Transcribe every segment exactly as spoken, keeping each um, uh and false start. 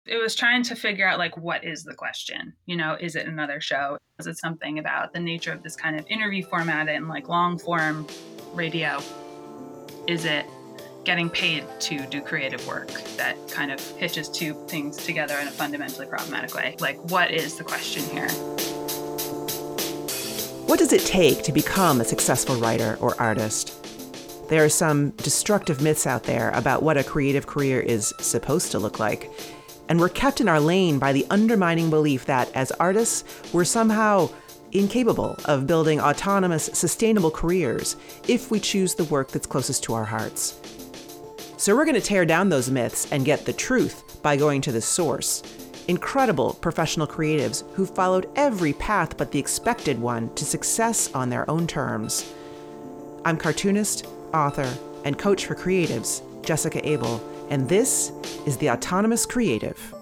It was trying to figure out, like, what is the question? You know, is it another show? Is it something about the nature of this kind of interview format and like long form radio? Is it getting paid to do creative work that kind of hitches two things together in a fundamentally problematic way? Like, what is the question here? What does it take to become a successful writer or artist? There are some destructive myths out there about what a creative career is supposed to look like. And we're kept in our lane by the undermining belief that as artists, we're somehow incapable of building autonomous, sustainable careers if we choose the work that's closest to our hearts. So we're going to tear down those myths and get the truth by going to the source. Incredible professional creatives who followed every path but the expected one to success on their own terms. I'm cartoonist, author, and coach for creatives, Jessica Abel, and this is The Autonomous Creative.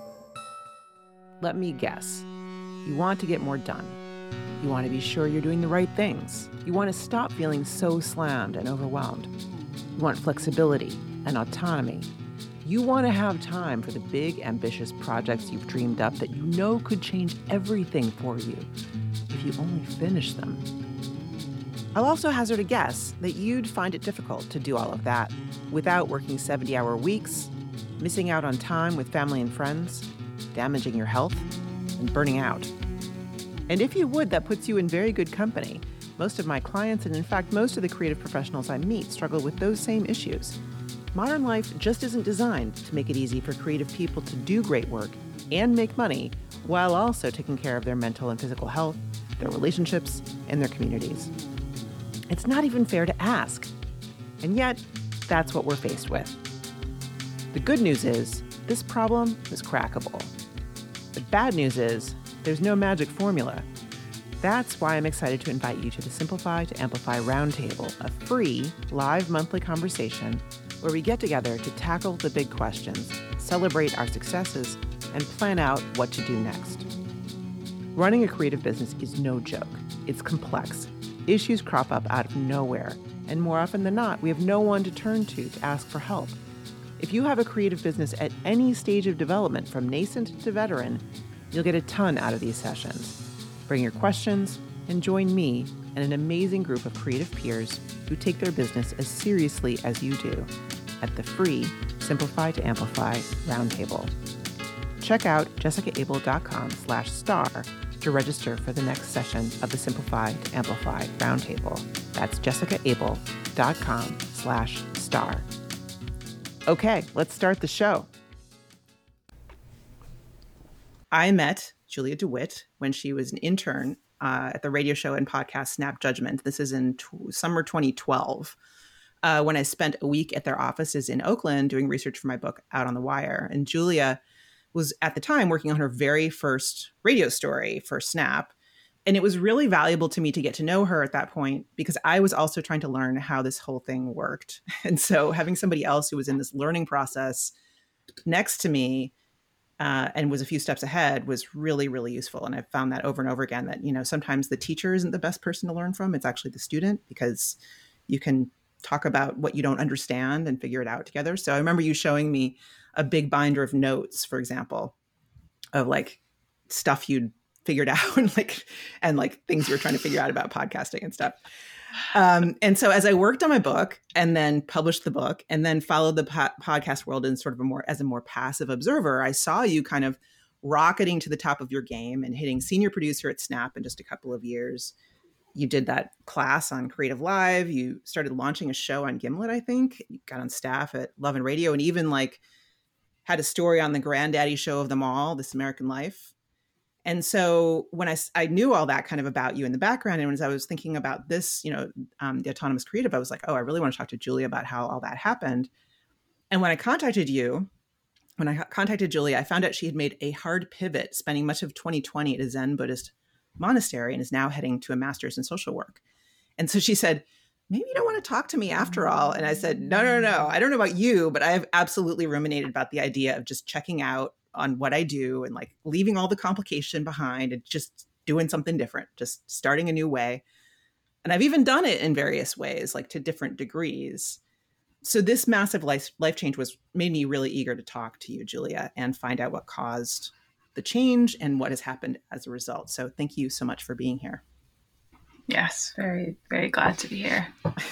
Let me guess. You want to get more done. You want to be sure you're doing the right things. You want to stop feeling so slammed and overwhelmed. You want flexibility and autonomy. You want to have time for the big, ambitious projects you've dreamed up that you know could change everything for you if you only finish them. I'll also hazard a guess that you'd find it difficult to do all of that without working seventy-hour weeks, missing out on time with family and friends, damaging your health, and burning out. And if you would, that puts you in very good company. Most of my clients, and in fact most of the creative professionals I meet, struggle with those same issues. Modern life just isn't designed to make it easy for creative people to do great work and make money while also taking care of their mental and physical health, their relationships, and their communities. It's not even fair to ask. And yet, that's what we're faced with. The good news is, this problem is crackable. The bad news is, there's no magic formula. That's why I'm excited to invite you to the Simplify to Amplify Roundtable, a free, live monthly conversation where we get together to tackle the big questions, celebrate our successes, and plan out what to do next. Running a creative business is no joke. It's complex. Issues crop up out of nowhere, and more often than not, we have no one to turn to to ask for help. If you have a creative business at any stage of development, from nascent to veteran, you'll get a ton out of these sessions. Bring your questions and join me and an amazing group of creative peers who take their business as seriously as you do at the free Simplify to Amplify Roundtable. Check out jessicaable.com slash star to register for the next session of the Simplify to Amplify Roundtable. That's jessicaable.com slash star. Okay, let's start the show. I met Julia DeWitt when she was an intern uh, at the radio show and podcast Snap Judgment. This is in t- summer twenty twelve, uh, when I spent a week at their offices in Oakland doing research for my book Out on the Wire. And Julia was at the time working on her very first radio story for Snap. And it was really valuable to me to get to know her at that point because I was also trying to learn how this whole thing worked. And so having somebody else who was in this learning process next to me uh, and was a few steps ahead was really, really useful. And I've found that over and over again that, you know, sometimes the teacher isn't the best person to learn from. It's actually the student, because you can talk about what you don't understand and figure it out together. So I remember you showing me a big binder of notes, for example, of like stuff you'd figured out and like, and like things you were trying to figure out about podcasting and stuff. Um, and so as I worked on my book and then published the book and then followed the po- podcast world in sort of a more, as a more passive observer, I saw you kind of rocketing to the top of your game and hitting senior producer at Snap in just a couple of years. You did that class on Creative Live. You started launching a show on Gimlet, I think. You got on staff at Love and Radio and even like had a story on the granddaddy show of them all, This American Life. And so when I, I knew all that kind of about you in the background, and as I was thinking about this, you know, um, the Autonomous Creative, I was like, oh, I really want to talk to Julia about how all that happened. And when I contacted you, when I contacted Julia, I found out she had made a hard pivot, spending much of twenty twenty at a Zen Buddhist monastery and is now heading to a master's in social work. And so she said, maybe you don't want to talk to me after all. And I said, no, no, no, I don't know about you, but I have absolutely ruminated about the idea of just checking out on what I do and like leaving all the complication behind and just doing something different, just starting a new way. And I've even done it in various ways, like to different degrees. So this massive life life change was made me really eager to talk to you, Julia, and find out what caused the change and what has happened as a result. So thank you so much for being here. Yes, very, very glad to be here.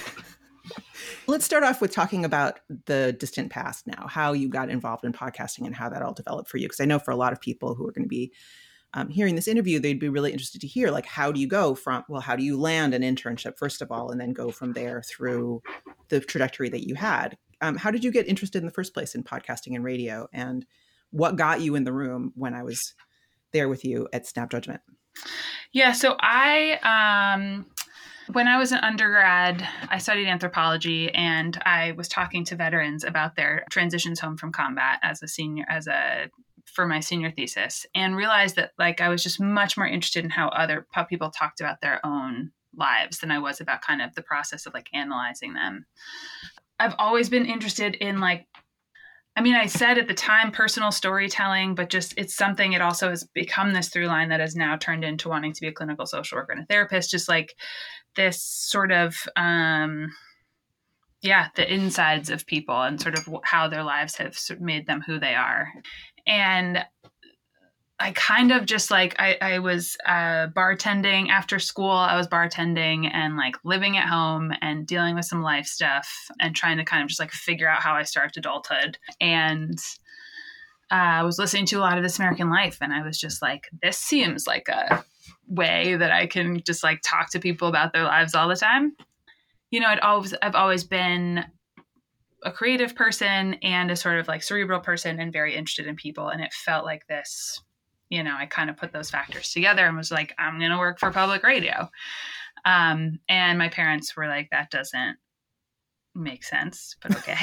Let's start off with talking about the distant past now, how you got involved in podcasting and how that all developed for you. Because I know for a lot of people who are going to be um, hearing this interview, they'd be really interested to hear, like, how do you go from, well, how do you land an internship, first of all, and then go from there through the trajectory that you had? Um, how did you get interested in the first place in podcasting and radio? And what got you in the room when I was there with you at Snap Judgment? Yeah, so I... Um... When I was an undergrad, I studied anthropology, and I was talking to veterans about their transitions home from combat as a senior, as a for my senior thesis, and realized that like I was just much more interested in how other how people talked about their own lives than I was about kind of the process of like analyzing them. I've always been interested in like, I mean, I said at the time personal storytelling, but just it's something, it also has become this through line that has now turned into wanting to be a clinical social worker and a therapist, just like this sort of, um, yeah, the insides of people and sort of how their lives have made them who they are. And I kind of just like, I, I was uh, bartending after school. I was bartending and like living at home and dealing with some life stuff and trying to kind of just like figure out how I start adulthood. And uh, I was listening to a lot of This American Life, and I was just like, this seems like a way that I can just like talk to people about their lives all the time. You know, I'd always, I've always been a creative person and a sort of like cerebral person and very interested in people. And it felt like this, you know, I kind of put those factors together and was like, I'm going to work for public radio. Um, and my parents were like, that doesn't make sense, but okay.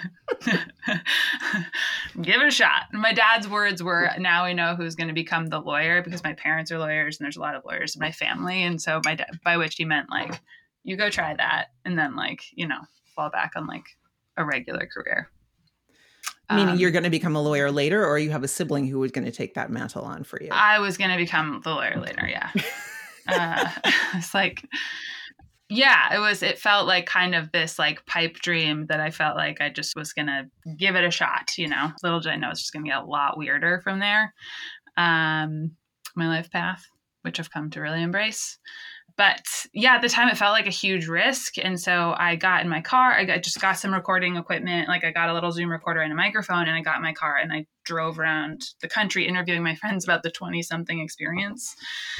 Give it a shot. My dad's words were, now we know who's going to become the lawyer, because my parents are lawyers and there's a lot of lawyers in my family. And so my dad, by which he meant like, you go try that and then like, you know, fall back on like a regular career. Meaning Um, you're going to become a lawyer later, or you have a sibling who was going to take that mantle on for you? I was going to become the lawyer later. Yeah. uh, it's like, yeah, it was, it felt like kind of this like pipe dream that I felt like I just was going to give it a shot, you know. Little did I know it's just going to get a lot weirder from there. Um, my life path, which I've come to really embrace. But yeah, at the time it felt like a huge risk. And so I got in my car, I got, just got some recording equipment. Like I got a little Zoom recorder and a microphone, and I got in my car and I drove around the country interviewing my friends about the twenty something experience.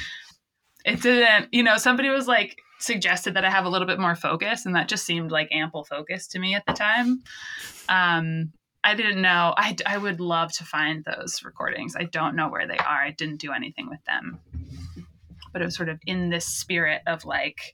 It didn't, you know, somebody was like, suggested that I have a little bit more focus, and that just seemed like ample focus to me at the time. Um, I didn't know. I, I would love to find those recordings. I don't know where they are. I didn't do anything with them. But it was sort of in this spirit of like,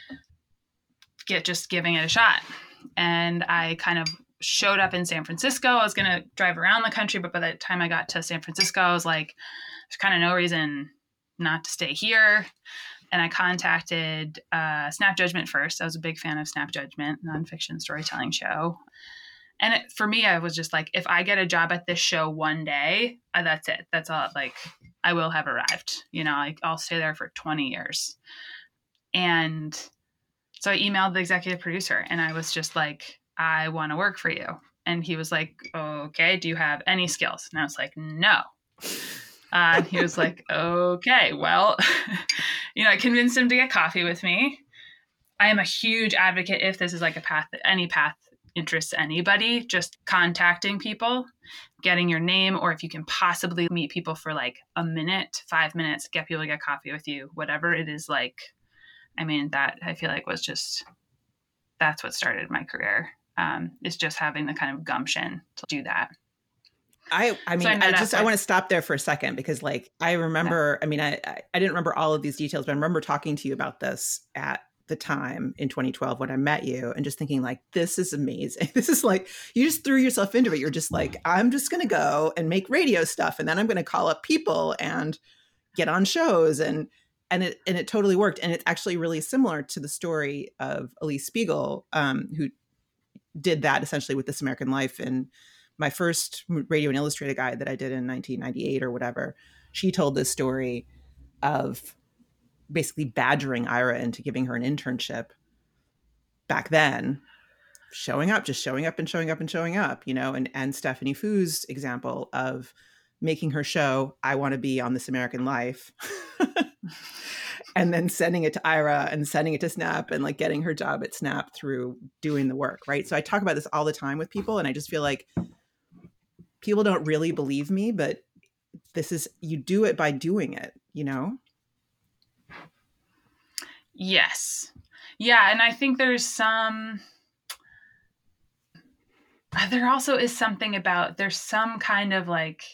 get just giving it a shot. And I kind of showed up in San Francisco. I was going to drive around the country, but by the time I got to San Francisco, I was like, there's kind of no reason not to stay here. And I contacted uh, Snap Judgment first. I was a big fan of Snap Judgment, nonfiction storytelling show. And it, for me, I was just like, if I get a job at this show one day, uh, that's it. That's all. Like, I will have arrived. You know, like, I'll stay there for twenty years. And so I emailed the executive producer, and I was just like, I want to work for you. And he was like, okay, do you have any skills? And I was like, no. Uh, and he was like, okay, well, you know, I convinced him to get coffee with me. I am a huge advocate, if this is like a path, any path interests anybody, just contacting people, getting your name, or if you can possibly meet people for like a minute, five minutes, get people to get coffee with you, whatever it is. Like, I mean, that I feel like was just, that's what started my career, um, is just having the kind of gumption to do that. I, I mean, so I, I just, I want to stop there for a second, because like, I remember, yeah. I mean, I, I didn't remember all of these details, but I remember talking to you about this at the time in twenty twelve when I met you, and just thinking like, this is amazing. This is like, you just threw yourself into it. You're just like, I'm just going to go and make radio stuff. And then I'm going to call up people and get on shows. And, and it, and it totally worked. And it's actually really similar to the story of Elise Spiegel, um, who did that essentially with This American Life. And my first Radio and Illustrated guide that I did in nineteen ninety-eight or whatever, she told this story of basically badgering Ira into giving her an internship back then showing up, just showing up and showing up and showing up, you know, and, and Stephanie Foo's example of making her show, I Want to Be on This American Life, and then sending it to Ira and sending it to Snap and like getting her job at Snap through doing the work. Right. So I talk about this all the time with people, and I just feel like people don't really believe me, but this is, you do it by doing it, you know? Yes. Yeah. And I think there's some, there also is something about, there's some kind of like,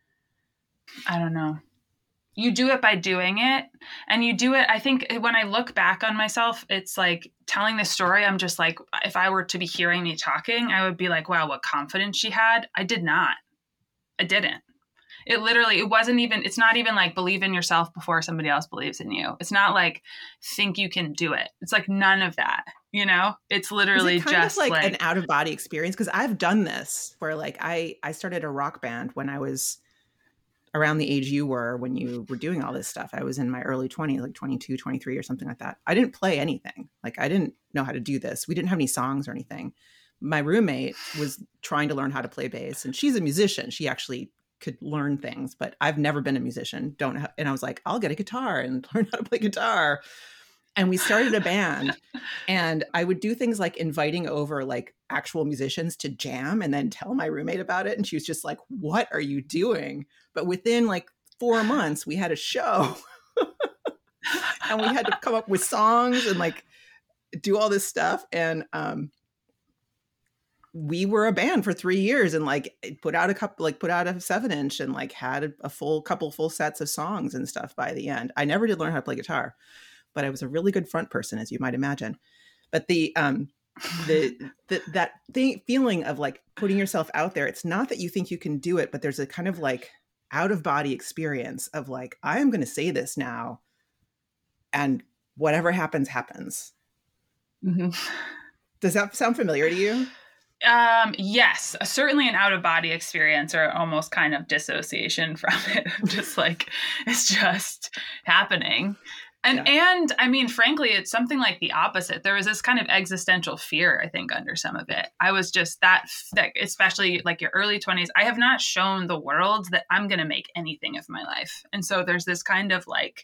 I don't know. You do it by doing it, and you do it. I think when I look back on myself, it's like telling this story. I'm just like, if I were to be hearing me talking, I would be like, wow, what confidence she had. I did not. I didn't. It literally, it wasn't even, it's not even like believe in yourself before somebody else believes in you. It's not like think you can do it. It's like none of that, you know? It's literally Is it kind just of like, like an out of body experience. Cause I've done this where like I, I started a rock band when I was around the age you were when you were doing all this stuff. I was in my early twenties, like twenty-two, twenty-three or something like that. I didn't play anything. Like I didn't know how to do this. We didn't have any songs or anything. My roommate was trying to learn how to play bass, and she's a musician. She actually could learn things, but I've never been a musician. Don't ha- and I was like, I'll get a guitar and learn how to play guitar. And we started a band, and I would do things like inviting over like actual musicians to jam and then tell my roommate about it. And she was just like, what are you doing? But within like four months, we had a show and we had to come up with songs and like do all this stuff. And, um, we were a band for three years and like put out a couple, like put out a seven inch and like had a, a full couple full sets of songs and stuff by the end. I never did learn how to play guitar, but I was a really good front person, as you might imagine. But the, um, the, the that thing, feeling of like putting yourself out there, it's not that you think you can do it, but there's a kind of like out of body experience of like, I am going to say this now and whatever happens, happens. Mm-hmm. Does that sound familiar to you? Um, yes, certainly an out of body experience, or almost kind of dissociation from it. Just like, it's just happening. And, yeah. and I mean, frankly, it's something like the opposite. There was this kind of existential fear, I think, under some of it. I was just that, that especially like your early twenties, I have not shown the world that I'm going to make anything of my life. And so there's this kind of like,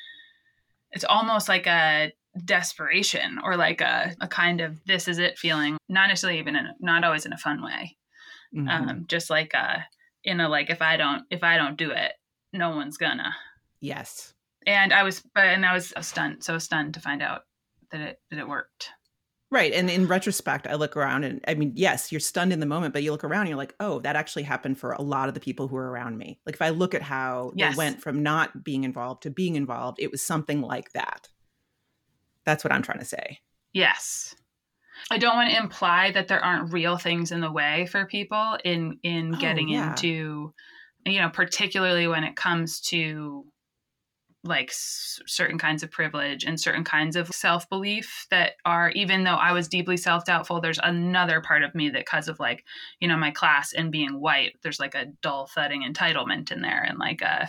it's almost like a desperation, or like a, a kind of this is it feeling, not necessarily even in a, not always in a fun way. Mm-hmm. Um, just like a, in a, like, if I don't, if I don't do it, no one's gonna. Yes. And I was, but, and I was stunned, so stunned to find out that it, that it worked. Right. And in retrospect, I look around and I mean, yes, you're stunned in the moment, but you look around and you're like, oh, that actually happened for a lot of the people who were around me. Like if I look at how yes. they went from not being involved to being involved, it was something like that. That's what I'm trying to say. Yes. I don't want to imply that there aren't real things in the way for people in, in oh, getting yeah. into, you know, particularly when it comes to like s- certain kinds of privilege and certain kinds of self-belief that are, even though I was deeply self-doubtful, there's another part of me that, because of like, you know, my class and being white, there's like a dull thudding entitlement in there, and like a,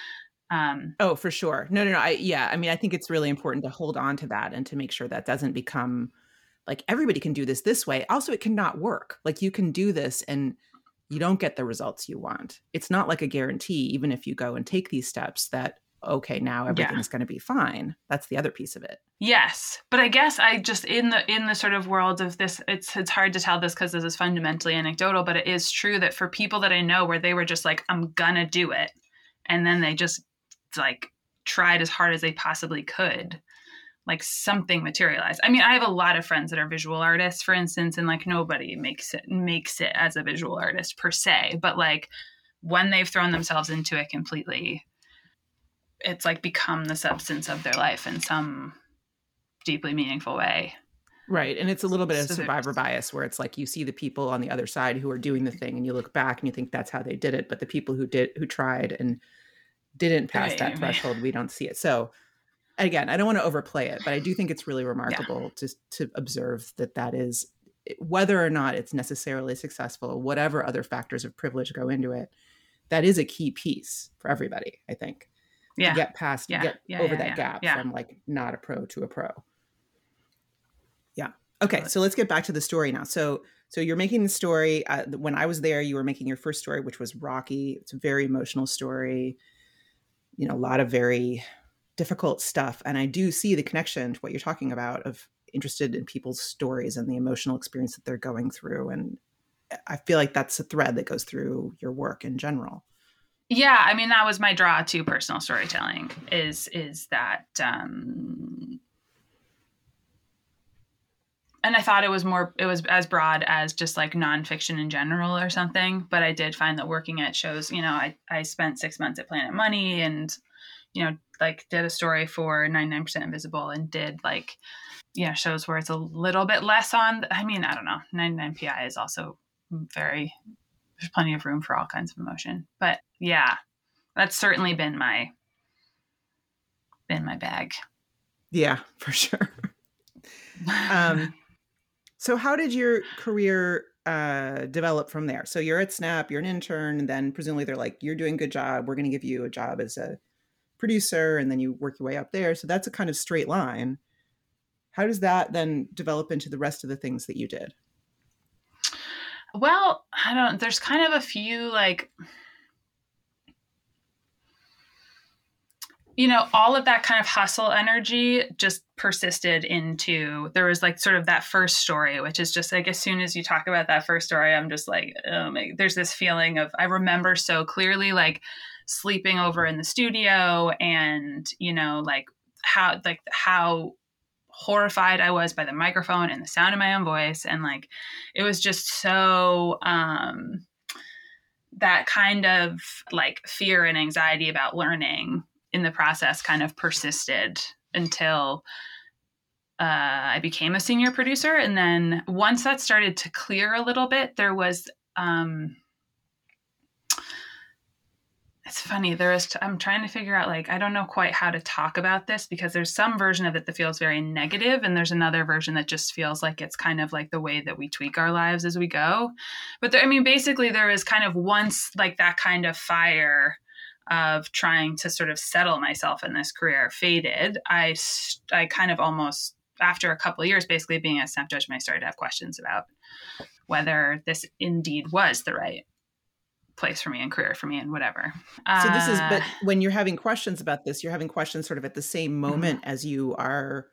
Um, oh, for sure. No, no, no. I, yeah. I mean, I think it's really important to hold on to that and to make sure that doesn't become like everybody can do this this way. Also, it cannot work. Like you can do this and you don't get the results you want. It's not like a guarantee, even if you go and take these steps, that, okay, now everything's yeah. going to be fine. That's the other piece of it. Yes. But I guess I just, in the, in the sort of world of this, it's, it's hard to tell this because this is fundamentally anecdotal, but it is true that for people that I know where they were just like, I'm gonna do it. And then they just like tried as hard as they possibly could, like something materialized. I mean, I have a lot of friends that are visual artists, for instance, and like nobody makes it makes it as a visual artist per se, but like when they've thrown themselves into it completely, it's like become the substance of their life in some deeply meaningful way. Right. And it's a little bit of so survivor bias where it's like you see the people on the other side who are doing the thing and you look back and you think that's how they did it. But the people who did, who tried and didn't pass right, that threshold, right. we don't see it. So again, I don't want to overplay it, but I do think it's really remarkable yeah. to, to observe that that is, whether or not it's necessarily successful, whatever other factors of privilege go into it, that is a key piece for everybody, I think, yeah. to get past, yeah. get yeah, over yeah, that yeah. gap yeah. from like not a pro to a pro. Yeah. Okay, so let's get back to the story now. So, so you're making the story. Uh, when I was there, you were making your first story, which was Rocky. It's a very emotional story. You know, a lot of very difficult stuff, and I do see the connection to what you're talking about of interested in people's stories and the emotional experience that they're going through. And I feel like that's a thread that goes through your work in general. Yeah, I mean, that was my draw to personal storytelling. Is is that. Um, And I thought it was more, it was as broad as just like nonfiction in general or something. But I did find that working at shows, you know, I, I spent six months at Planet Money and, you know, like did a story for ninety-nine percent Invisible and did like, you know, shows where it's a little bit less on, I mean, I don't know, ninety-nine P I is also very, there's plenty of room for all kinds of emotion. But yeah, that's certainly been my, been my bag. Yeah, for sure. um, So how did your career uh, develop from there? So you're at Snap, you're an intern, and then presumably they're like, you're doing a good job. We're going to give you a job as a producer, and then you work your way up there. So that's a kind of straight line. How does that then develop into the rest of the things that you did? Well, I don't, there's kind of a few like, you know, all of that kind of hustle energy just persisted into, there was like sort of that first story, which is just like, as soon as you talk about that first story, I'm just like, oh my, there's this feeling of, I remember so clearly, like sleeping over in the studio and, you know, like how, like how horrified I was by the microphone and the sound of my own voice. And like, it was just so, um, that kind of like fear and anxiety about learning in the process kind of persisted until uh, I became a senior producer. And then once that started to clear a little bit, there was, um, it's funny, there is, I'm trying to figure out, like, I don't know quite how to talk about this because there's some version of it that feels very negative, and there's another version that just feels like it's kind of like the way that we tweak our lives as we go. But there, I mean, basically there is kind of once like that kind of fire of trying to sort of settle myself in this career faded, I, I kind of almost, after a couple of years basically being at Snap Judgment, I started to have questions about whether this indeed was the right place for me and career for me and whatever. So this is, but when you're having questions about this, you're having questions sort of at the same moment mm-hmm. as you are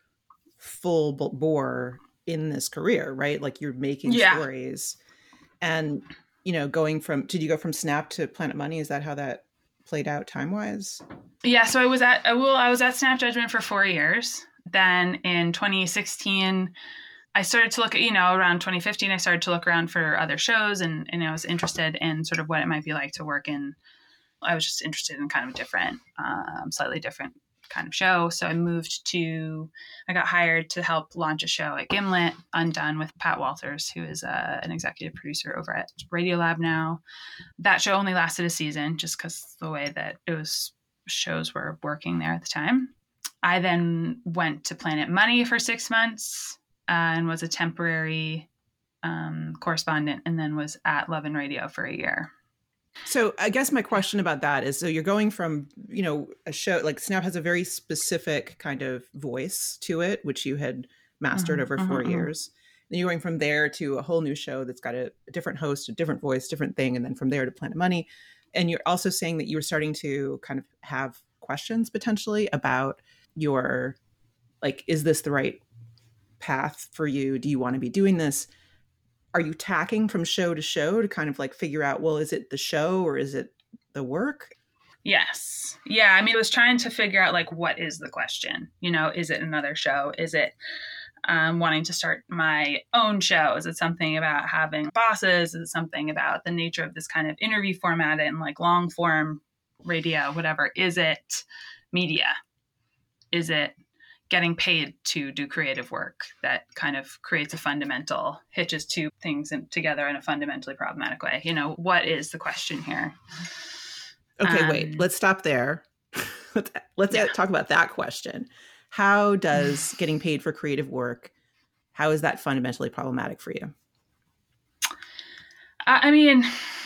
full bore in this career, right? Like you're making yeah. stories and, you know, going from, did you go from Snap to Planet Money? Is that how that played out time wise? Yeah. So I was at, well, I was at Snap Judgment for four years. Then in twenty sixteen, I started to look at, you know, around twenty fifteen, I started to look around for other shows and, and I was interested in sort of what it might be like to work in, I was just interested in kind of a different, um, slightly different kind of show. So I moved to, I got hired to help launch a show at Gimlet, Undone, with Pat Walters, who is uh, an executive producer over at Radiolab now. That show only lasted a season just because the way that it was, shows were working there at the time. I then went to Planet Money for six months uh, and was a temporary um, correspondent, and then was at Love and Radio for a year. So I guess my question about that is, so you're going from, you know, a show like Snap has a very specific kind of voice to it, which you had mastered mm-hmm, over four mm-hmm. years. Then you're going from there to a whole new show that's got a, a different host, a different voice, different thing. And then from there to Planet Money. And you're also saying that you were starting to kind of have questions potentially about your, like, is this the right path for you? Do you want to be doing this? Are you tacking from show to show to kind of like figure out, well, is it the show or is it the work? Yes. Yeah. I mean, I was trying to figure out like, what is the question? You know, is it another show? Is it um, wanting to start my own show? Is it something about having bosses? Is it something about the nature of this kind of interview format and like long form radio, whatever? Is it media? Is it getting paid to do creative work that kind of creates a fundamental, hitches two things in, together in a fundamentally problematic way? You know, what is the question here? Okay, um, wait, let's stop there. let's let's yeah. talk about that question. How does getting paid for creative work, how is that fundamentally problematic for you? I mean,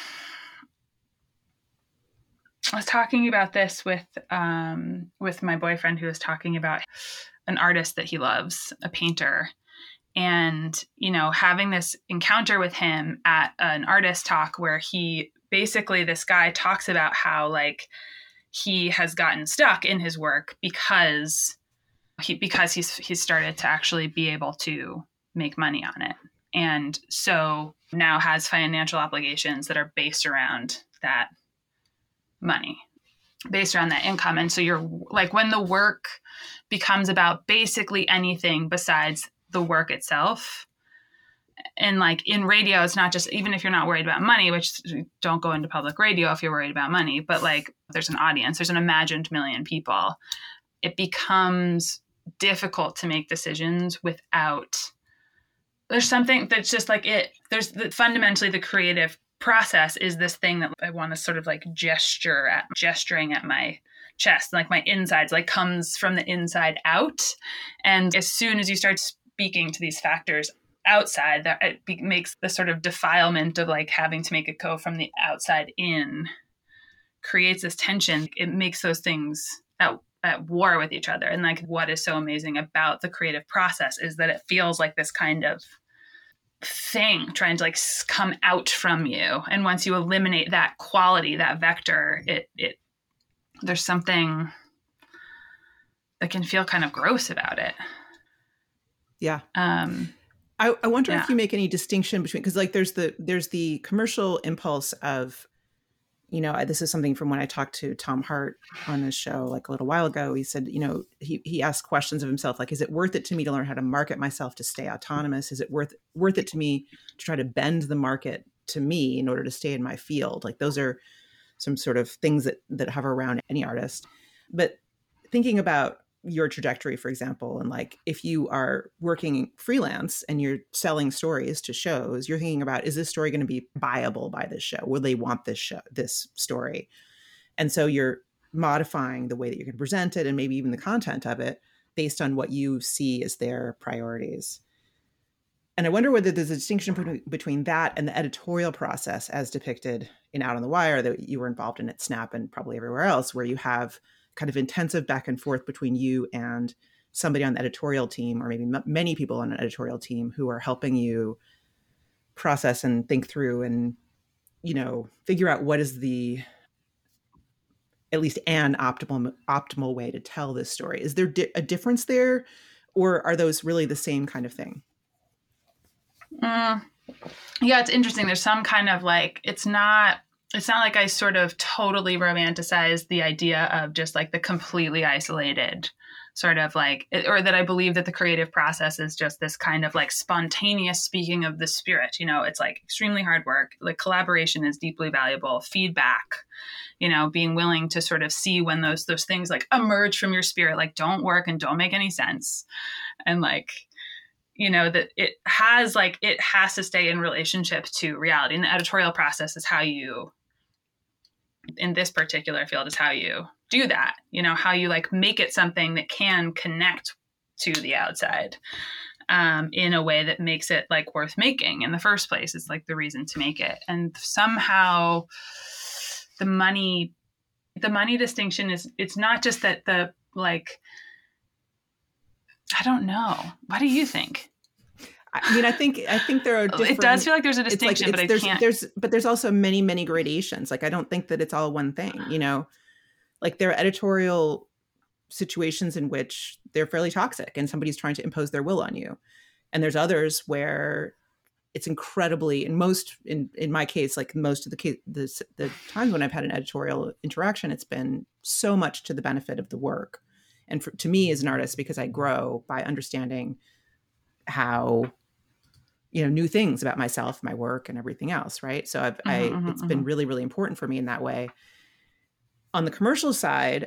I was talking about this with um, with my boyfriend, who was talking about an artist that he loves, a painter. And, you know, having this encounter with him at an artist talk where he basically, this guy talks about how like he has gotten stuck in his work because he, because he's, he's started to actually be able to make money on it. And so now has financial obligations that are based around that money, based around that income. And so you're like, when the work becomes about basically anything besides the work itself, and like in radio, it's not just, even if you're not worried about money, which don't go into public radio if you're worried about money, but like there's an audience, there's an imagined million people, it becomes difficult to make decisions without, there's something that's just like it, there's the, fundamentally the creative process is this thing that I want to sort of like gesture at, gesturing at my chest, like my insides, like comes from the inside out. And as soon as you start speaking to these factors outside, that it be- makes the sort of defilement of like having to make it go from the outside in, creates this tension. It makes those things at, at war with each other. And like what is so amazing about the creative process is that it feels like this kind of thing trying to like come out from you. And once you eliminate that quality, that vector, it it there's something that can feel kind of gross about it. Yeah. Um, I, I wonder yeah. if you make any distinction between, because like there's the there's the commercial impulse of, you know, this is something from when I talked to Tom Hart on his show like a little while ago. He said, you know, he he asked questions of himself, like, is it worth it to me to learn how to market myself to stay autonomous? Is it worth worth it to me to try to bend the market to me in order to stay in my field? Like those are some sort of things that that hover around any artist. But thinking about your trajectory, for example, and like if you are working freelance and you're selling stories to shows, you're thinking about, is this story going to be buyable by this show? Will they want this show, this story? And so you're modifying the way that you're going to present it and maybe even the content of it based on what you see as their priorities. And I wonder whether there's a distinction between that and the editorial process as depicted in Out on the Wire that you were involved in at Snap and probably everywhere else, where you have kind of intensive back and forth between you and somebody on the editorial team, or maybe m- many people on an editorial team who are helping you process and think through and, you know, figure out what is the, at least an optimal, optimal way to tell this story. Is there di- a difference there, or are those really the same kind of thing? Mm, yeah, it's interesting. There's some kind of like, it's not, it's not like I sort of totally romanticize the idea of just like the completely isolated sort of like, or that I believe that the creative process is just this kind of like spontaneous speaking of the spirit. You know, it's like extremely hard work. Like collaboration is deeply valuable. Feedback, you know, being willing to sort of see when those, those things like emerge from your spirit, like don't work and don't make any sense. And like, you know, that it has like, it has to stay in relationship to reality. And the editorial process is how you, in this particular field, is how you do that, you know, how you like make it something that can connect to the outside um, in a way that makes it like worth making in the first place. It's like the reason to make it. And somehow the money, the money distinction is, it's not just that the, like, I don't know. What do you think? I mean, I think I think there are different, it does feel like there's a distinction, like, but I there's, can't. There's, but there's also many, many gradations. Like, I don't think that it's all one thing, you know, like there are editorial situations in which they're fairly toxic and somebody's trying to impose their will on you. And there's others where it's incredibly, in most, in, in my case, like most of the case, the, the times when I've had an editorial interaction, it's been so much to the benefit of the work. And for, to me as an artist, because I grow by understanding how, you know, new things about myself, my work, and everything else. Right. So I've, mm-hmm, I, mm-hmm, it's mm-hmm. been really, really important for me in that way. On the commercial side,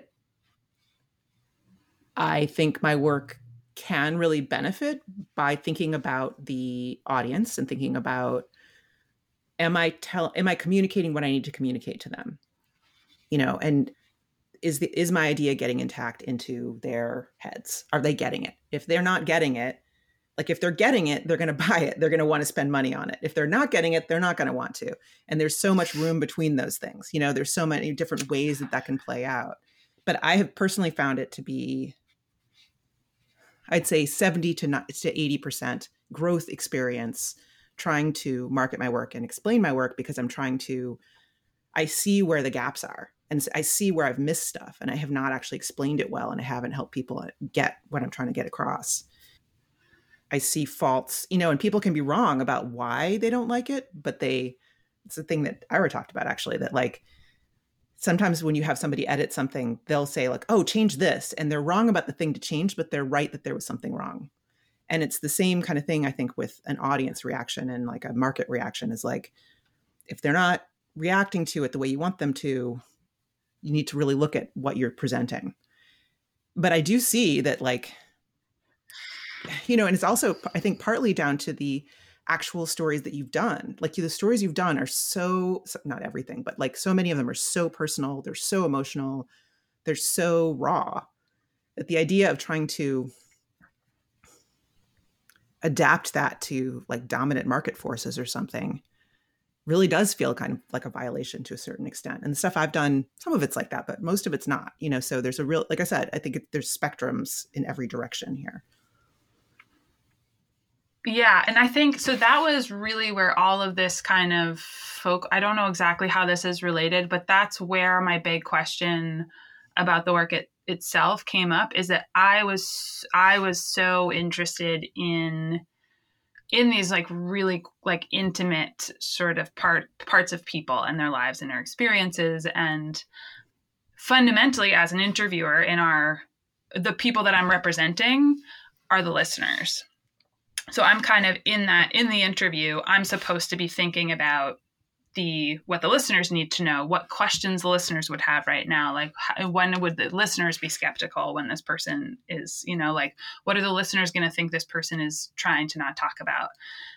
I think my work can really benefit by thinking about the audience and thinking about, am I tell, am I communicating what I need to communicate to them? You know, and is the, is my idea getting intact into their heads? Are they getting it? If they're not getting it, like if they're getting it, they're going to buy it. They're going to want to spend money on it. If they're not getting it, they're not going to want to. And there's so much room between those things. You know, there's so many different ways that that can play out. But I have personally found it to be, I'd say seventy to eighty percent growth experience trying to market my work and explain my work, because I'm trying to, I see where the gaps are and I see where I've missed stuff and I have not actually explained it well and I haven't helped people get what I'm trying to get across. I see faults, you know, and people can be wrong about why they don't like it, but they, it's the thing that Ira talked about actually, that like, sometimes when you have somebody edit something, they'll say like, oh, change this. And they're wrong about the thing to change, but they're right that there was something wrong. And it's the same kind of thing, I think, with an audience reaction and like a market reaction is like, if they're not reacting to it the way you want them to, you need to really look at what you're presenting. But I do see that like, you know, and it's also, I think, partly down to the actual stories that you've done. Like the stories you've done are so, not everything, but like so many of them are so personal. They're so emotional. They're so raw that the idea of trying to adapt that to like dominant market forces or something really does feel kind of like a violation to a certain extent. And the stuff I've done, some of it's like that, but most of it's not, you know, so there's a real, like I said, I think it, there's spectrums in every direction here. Yeah. And I think, so that was really where all of this kind of folk, I don't know exactly how this is related, but that's where my big question about the work it, itself came up, is that I was, I was so interested in, in these like really like intimate sort of part, parts of people and their lives and their experiences. And fundamentally as an interviewer in our, the people that I'm representing are the listeners. So I'm kind of in that, in the interview, I'm supposed to be thinking about the, what the listeners need to know, what questions the listeners would have right now. Like how, when would the listeners be skeptical when this person is, you know, like, what are the listeners going to think this person is trying to not talk about?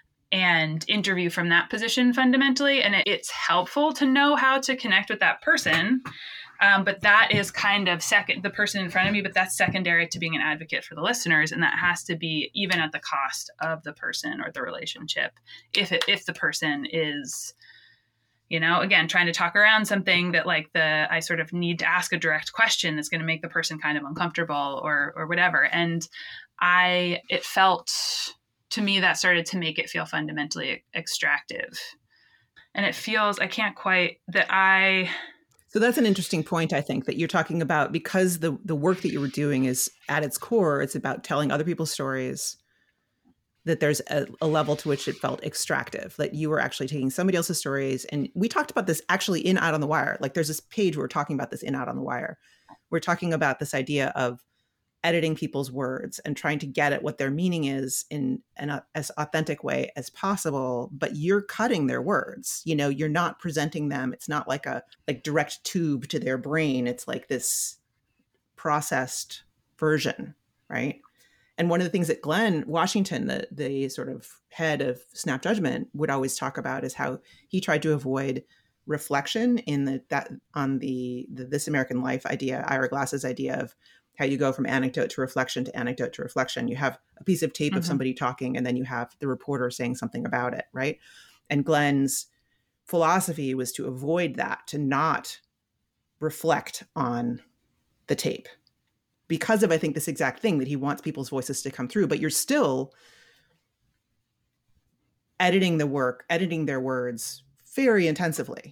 And interview from that position fundamentally. And it, it's helpful to know how to connect with that person. Um, but that is kind of second, the person in front of me, but that's secondary to being an advocate for the listeners. And that has to be even at the cost of the person or the relationship. If it, if the person is, you know, again, trying to talk around something that like the, I sort of need to ask a direct question that's going to make the person kind of uncomfortable or, or whatever. And I, it felt to me that started to make it feel fundamentally extractive. And it feels, I can't quite, that I... So that's an interesting point, I think, that you're talking about, because the, the work that you were doing is at its core, it's about telling other people's stories, that there's a, a level to which it felt extractive, that you were actually taking somebody else's stories. And we talked about this actually in Out on the Wire. Like there's this page where we're talking about this in Out on the Wire. We're talking about this idea of editing people's words and trying to get at what their meaning is in an as authentic way as possible, but you're cutting their words. You know, you're not presenting them. It's not like a like direct tube to their brain. It's like this processed version, right? And one of the things that Glenn Washington, the the sort of head of Snap Judgment, would always talk about is how he tried to avoid reflection in the that on the, the This American Life idea, Ira Glass's idea of how you go from anecdote to reflection to anecdote to reflection. You have a piece of tape mm-hmm. of somebody talking, and then you have the reporter saying something about it, right? And Glenn's philosophy was to avoid that, to not reflect on the tape, because of, I think, this exact thing that he wants people's voices to come through, but you're still editing the work, editing their words very intensively.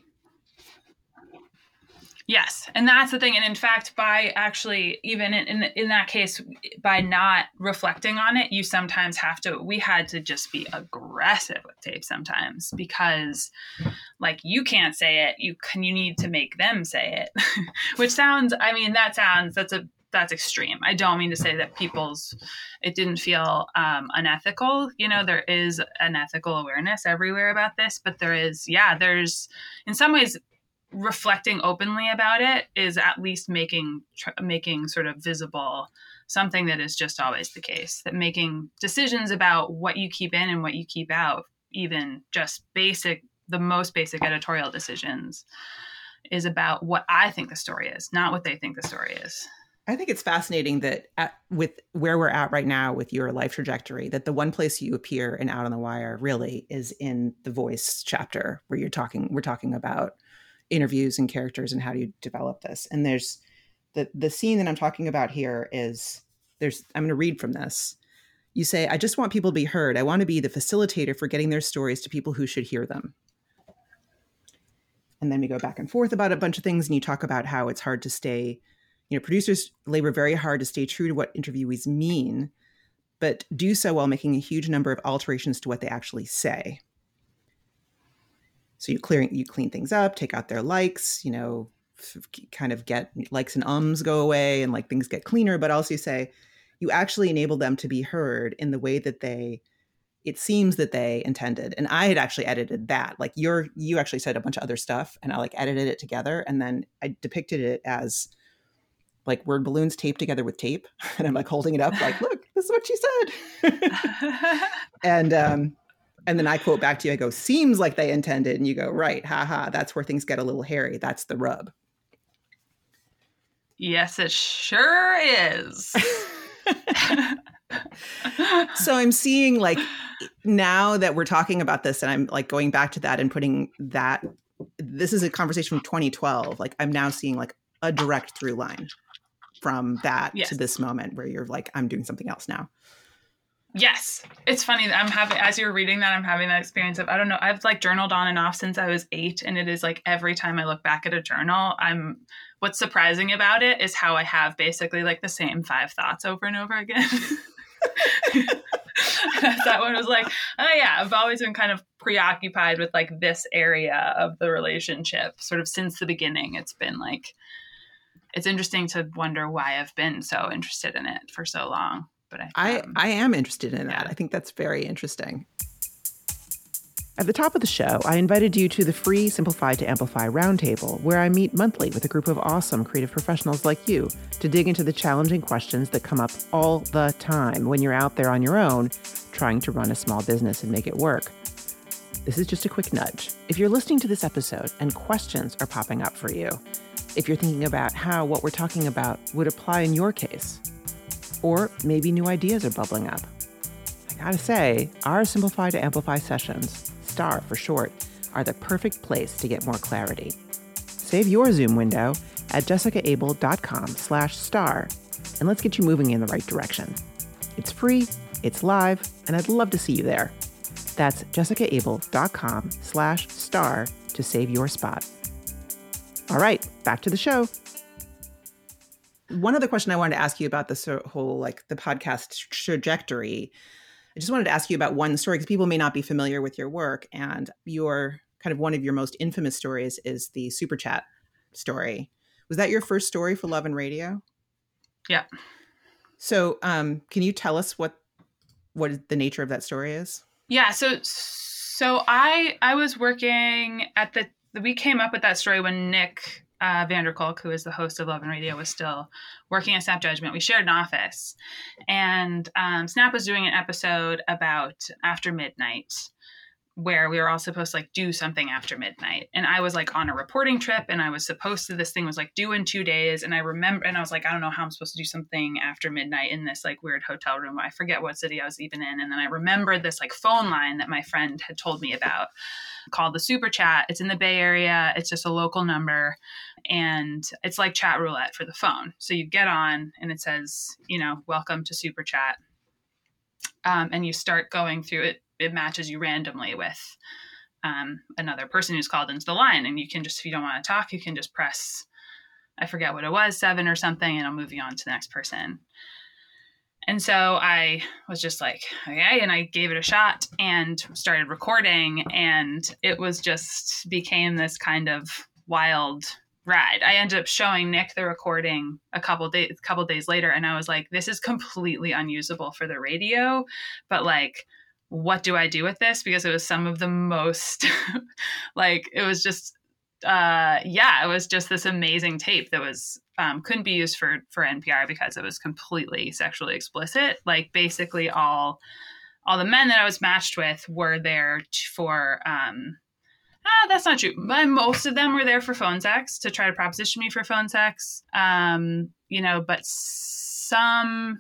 Yes. And that's the thing. And in fact, by actually, even in, in, in that case, by not reflecting on it, you sometimes have to, we had to just be aggressive with tape sometimes, because like, you can't say it, you can, you need to make them say it, which sounds, I mean, that sounds, that's a, that's extreme. I don't mean to say that people's, it didn't feel um, unethical. You know, there is an ethical awareness everywhere about this, but there is, yeah, there's in some ways, reflecting openly about it is at least making tr- making sort of visible something that is just always the case, that making decisions about what you keep in and what you keep out, even just basic, the most basic editorial decisions, is about what I think the story is, not what they think the story is. I think it's fascinating that at, with where we're at right now with your life trajectory, that the one place you appear in Out on the Wire really is in the voice chapter, where you're talking, we're talking about interviews and characters and how do you develop this. And there's the the scene that I'm talking about here is there's I'm going to read from this. You say, I just want people to be heard. I want to be the facilitator for getting their stories to people who should hear them. And then we go back and forth about a bunch of things. And you talk about how it's hard to stay, you know, producers labor very hard to stay true to what interviewees mean, but do so while making a huge number of alterations to what they actually say. So you clearing, you clean things up, take out their likes, you know, kind of get likes and ums go away and like things get cleaner, but also you say you actually enable them to be heard in the way that they, it seems that they intended. And I had actually edited that. Like you're, you actually said a bunch of other stuff and I like edited it together. And then I depicted it as like word balloons taped together with tape. And I'm like holding it up like, look, this is what she said. and, um, and then I quote back to you, I go, seems like they intended. And you go, right, haha, that's where things get a little hairy. That's the rub. Yes, it sure is. So I'm seeing like now that we're talking about this and I'm like going back to that and putting that, this is a conversation from twenty twelve. Like I'm now seeing like a direct through line from that yes. to this moment where you're like, I'm doing something else now. Yes. It's funny that I'm having, as you're reading that, I'm having that experience of, I don't know, I've like journaled on and off since I was eight. And it is like every time I look back at a journal, I'm, what's surprising about it is how I have basically like the same five thoughts over and over again. That one was like, oh yeah, I've always been kind of preoccupied with like this area of the relationship sort of since the beginning. It's been like, it's interesting to wonder why I've been so interested in it for so long. But I, um, I, I am interested in that. Yeah. I think that's very interesting. At the top of the show, I invited you to the free Simplify to Amplify Roundtable, where I meet monthly with a group of awesome creative professionals like you to dig into the challenging questions that come up all the time when you're out there on your own trying to run a small business and make it work. This is just a quick nudge. If you're listening to this episode and questions are popping up for you, if you're thinking about how what we're talking about would apply in your case, or maybe new ideas are bubbling up, I gotta say, our Simplify to Amplify sessions, STAR for short, are the perfect place to get more clarity. Save your Zoom window at jessicaable.com slash star, and let's get you moving in the right direction. It's free, it's live, and I'd love to see you there. That's jessicaable.com slash star to save your spot. All right, back to the show. One other question I wanted to ask you about this whole, like the podcast trajectory. I just wanted to ask you about one story because people may not be familiar with your work, and your kind of one of your most infamous stories is the Super Chat story. Was that your first story for Love and Radio? Yeah. So, um, can you tell us what what the nature of that story is? Yeah. So, so I I was working at the we came up with that story when Nick uh, Vanderkolk, who is the host of Love and Radio, was still working at Snap Judgment. We shared an office, and um, Snap was doing an episode about after midnight, where we were all supposed to like do something after midnight. And I was like on a reporting trip, and I was supposed to, this thing was like due in two days. And I remember, and I was like, I don't know how I'm supposed to do something after midnight in this like weird hotel room. I forget what city I was even in. And then I remembered this like phone line that my friend had told me about called the Super Chat. It's in the Bay Area. It's just a local number. And it's like chat roulette for the phone. So you get on and it says, you know, welcome to Super Chat. Um, and you start going through it. It matches you randomly with um, another person who's called into the line. And you can just, if you don't want to talk, you can just press, I forget what it was, seven or something, and it'll move you on to the next person. And so I was just like, okay. And I gave it a shot and started recording. And it was just became this kind of wild ride. I ended up showing Nick the recording a couple days, a couple days later. And I was like, this is completely unusable for the radio, but like, what do I do with this? Because it was some of the most like, it was just, uh, yeah, it was just this amazing tape that was, um, couldn't be used for, for N P R because it was completely sexually explicit. Like basically all, all the men that I was matched with were there t- for, um, ah, that's not true. But most of them were there for phone sex, to try to proposition me for phone sex. Um, you know, but some,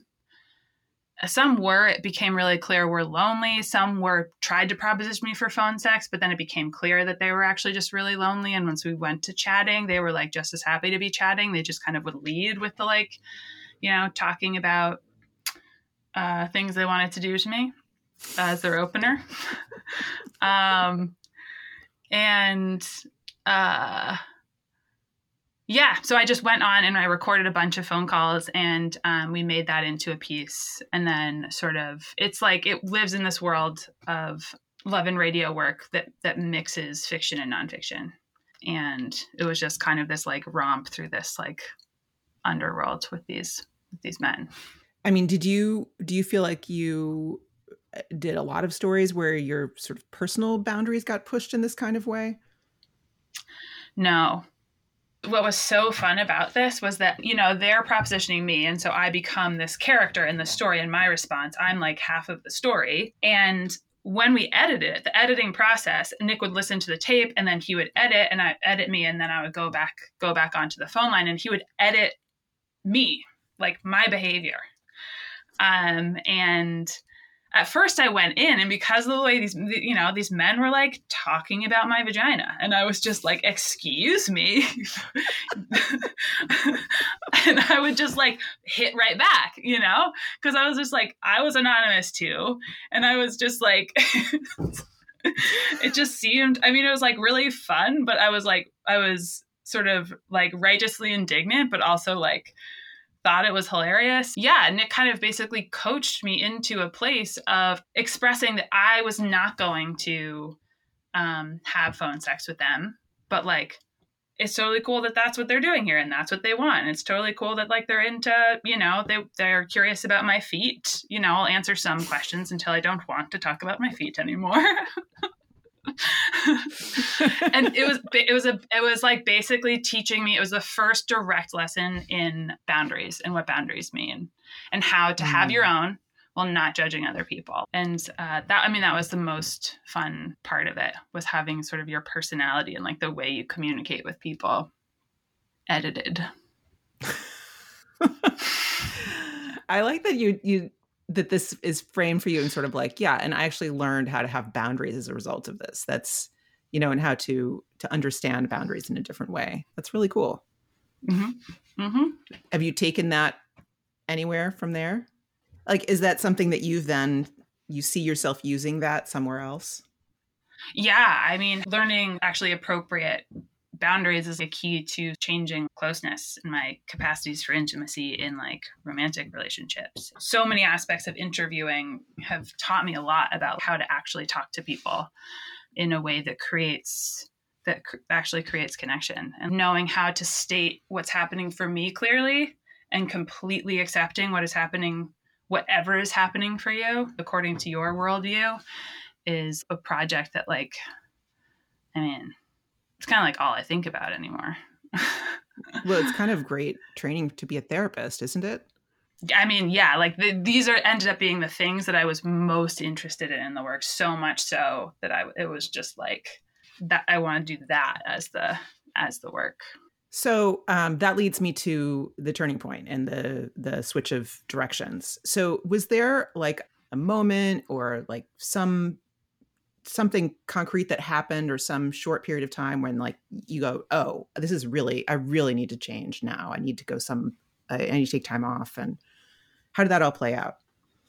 Some were, it became really clear, were lonely. Some were tried to proposition me for phone sex, but then it became clear that they were actually just really lonely. And once we went to chatting, they were like just as happy to be chatting. They just kind of would lead with the like, you know, talking about uh, things they wanted to do to me as their opener. um, and uh, yeah, so I just went on and I recorded a bunch of phone calls, and um, we made that into a piece. And then sort of, it's like it lives in this world of love and radio work that that mixes fiction and nonfiction. And it was just kind of this like romp through this like underworld with these with these men. I mean, did you do you feel like you did a lot of stories where your sort of personal boundaries got pushed in this kind of way? No. What was so fun about this was that, you know, they're propositioning me. And so I become this character in the story. And my response, I'm like half of the story. And when we edited it, the editing process, Nick would listen to the tape and then he would edit and I edit me. And then I would go back, go back onto the phone line and he would edit me, like my behavior. Um, and at first I went in, and because of the way these, you know, these men were like talking about my vagina, and I was just like, excuse me. And I would just like hit right back, you know, because I was just like, I was anonymous too. And I was just like, it just seemed, I mean, it was like really fun, but I was like, I was sort of like righteously indignant, but also like, thought it was hilarious. Yeah, Nick kind of basically coached me into a place of expressing that I was not going to um, have phone sex with them, but like, it's totally cool that that's what they're doing here and that's what they want. And it's totally cool that like they're into, you know, they, they're curious about my feet. You know, I'll answer some questions until I don't want to talk about my feet anymore. And it was it was a it was like basically teaching me, it was the first direct lesson in boundaries and what boundaries mean and how to mm. have your own while not judging other people. And uh, that I mean that was the most fun part of it, was having sort of your personality and like the way you communicate with people edited. I like that you you that this is framed for you and sort of like, yeah, and I actually learned how to have boundaries as a result of this. That's, you know, and how to to understand boundaries in a different way. That's really cool. Mm-hmm. Mm-hmm. Have you taken that anywhere from there? Like, is that something that you've then, you see yourself using that somewhere else? Yeah, I mean, learning actually appropriate boundaries is a key to changing closeness and my capacities for intimacy in like romantic relationships. So many aspects of interviewing have taught me a lot about how to actually talk to people in a way that creates that cr- actually creates connection, and knowing how to state what's happening for me clearly and completely accepting what is happening, whatever is happening for you according to your worldview, is a project that like, I mean, it's kind of like all I think about anymore. Well, it's kind of great training to be a therapist, isn't it? I mean, yeah, like the, these are ended up being the things that I was most interested in in the work, so much so that I it was just like that I want to do that as the as the work. So um, that leads me to the turning point and the the switch of directions. So was there like a moment or like some something concrete that happened or some short period of time when like you go, oh, this is really, I really need to change now. I need to go some, I need to take time off. And how did that all play out?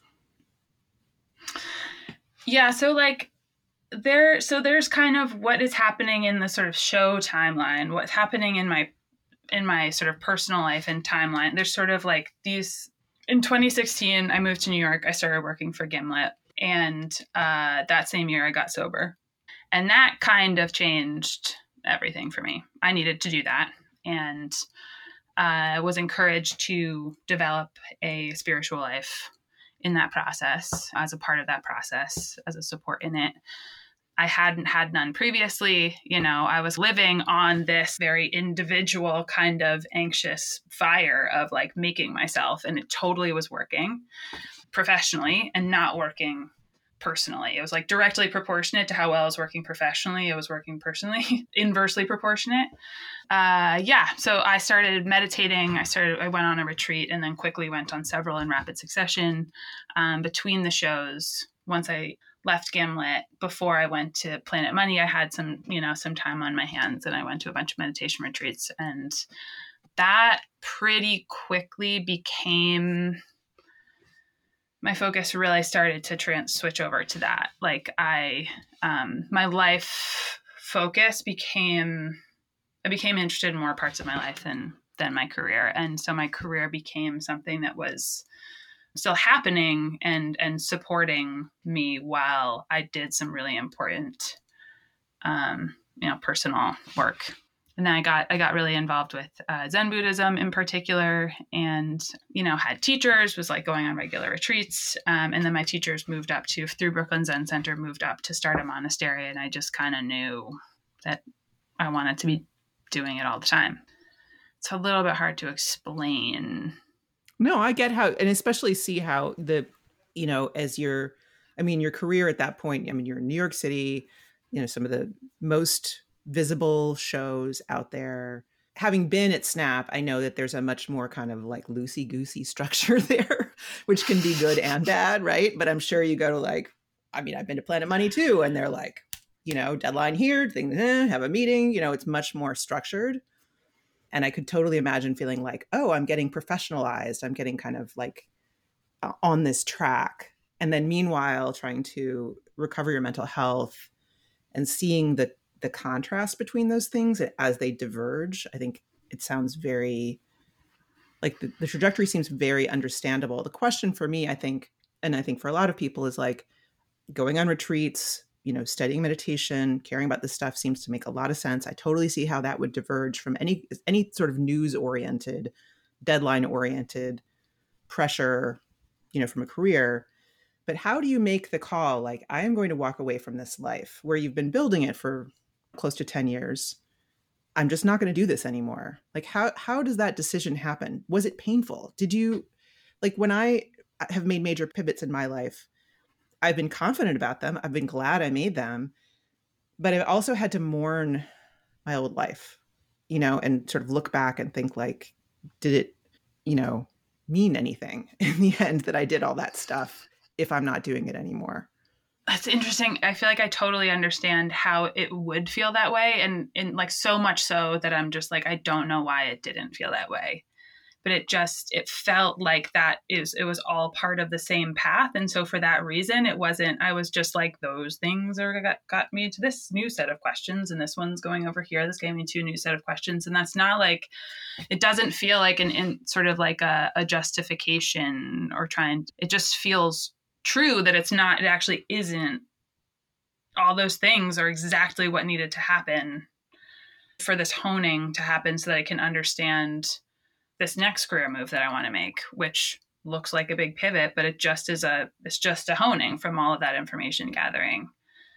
Yeah. So like there, so there's kind of what is happening in the sort of show timeline, what's happening in my, in my sort of personal life and timeline. There's sort of like these, in twenty sixteen, I moved to New York. I started working for Gimlet. And uh, that same year I got sober. And that kind of changed everything for me. I needed to do that. And I uh, was encouraged to develop a spiritual life in that process, as a part of that process, as a support in it. I hadn't had none previously. You know, I was living on this very individual kind of anxious fire of like making myself, and it totally was working professionally and not working personally. It was like directly proportionate to how well I was working professionally. It was working personally, inversely proportionate. Uh, yeah. So I started meditating. I started, I went on a retreat and then quickly went on several in rapid succession um, between the shows. Once I left Gimlet, before I went to Planet Money, I had some, you know, some time on my hands, and I went to a bunch of meditation retreats, and that pretty quickly became my focus really started to trans switch over to that. Like I, um, my life focus became, I became interested in more parts of my life than, than my career. And so my career became something that was still happening and, and supporting me while I did some really important, um, you know, personal work. And then I got I got really involved with uh, Zen Buddhism in particular, and you know had teachers, was like going on regular retreats, um, and then my teachers moved up to through Brooklyn Zen Center, moved up to start a monastery, and I just kind of knew that I wanted to be doing it all the time. It's a little bit hard to explain. No, I get how, and especially see how the, you know, as your, I mean, your career at that point. I mean, you're in New York City, you know, some of the most visible shows out there. Having been at Snap, I know that there's a much more kind of like loosey-goosey structure there, which can be good and bad, right? But I'm sure you go to like, I mean, I've been to Planet Money too, and they're like, you know, deadline here, thing, eh, have a meeting, you know, it's much more structured. And I could totally imagine feeling like, oh, I'm getting professionalized. I'm getting kind of like uh, on this track. And then meanwhile, trying to recover your mental health and seeing the the contrast between those things as they diverge. I think it sounds very, like the, the trajectory seems very understandable. The question for me, I think, and I think for a lot of people, is like going on retreats, you know, studying meditation, caring about this stuff seems to make a lot of sense. I totally see how that would diverge from any any sort of news-oriented, deadline-oriented pressure, you know, from a career. But how do you make the call, like, I am going to walk away from this life where you've been building it for close to ten years. I'm just not going to do this anymore. Like, how how does that decision happen? Was it painful? Did you, like, when I have made major pivots in my life, I've been confident about them. I've been glad I made them. But I've also had to mourn my old life, you know, and sort of look back and think, like, did it, you know, mean anything in the end that I did all that stuff if I'm not doing it anymore? That's interesting. I feel like I totally understand how it would feel that way. And, and like so much so that I'm just like, I don't know why it didn't feel that way. But it just, it felt like that is, it was all part of the same path. And so for that reason, it wasn't, I was just like, those things are got, got me to this new set of questions. And this one's going over here. This gave me two new set of questions. And that's not like, it doesn't feel like an in sort of like a, a justification or trying, it just feels true that it's not, it actually isn't. All those things are exactly what needed to happen for this honing to happen so that I can understand this next career move that I want to make, which looks like a big pivot, but it just is a, it's just a honing from all of that information gathering.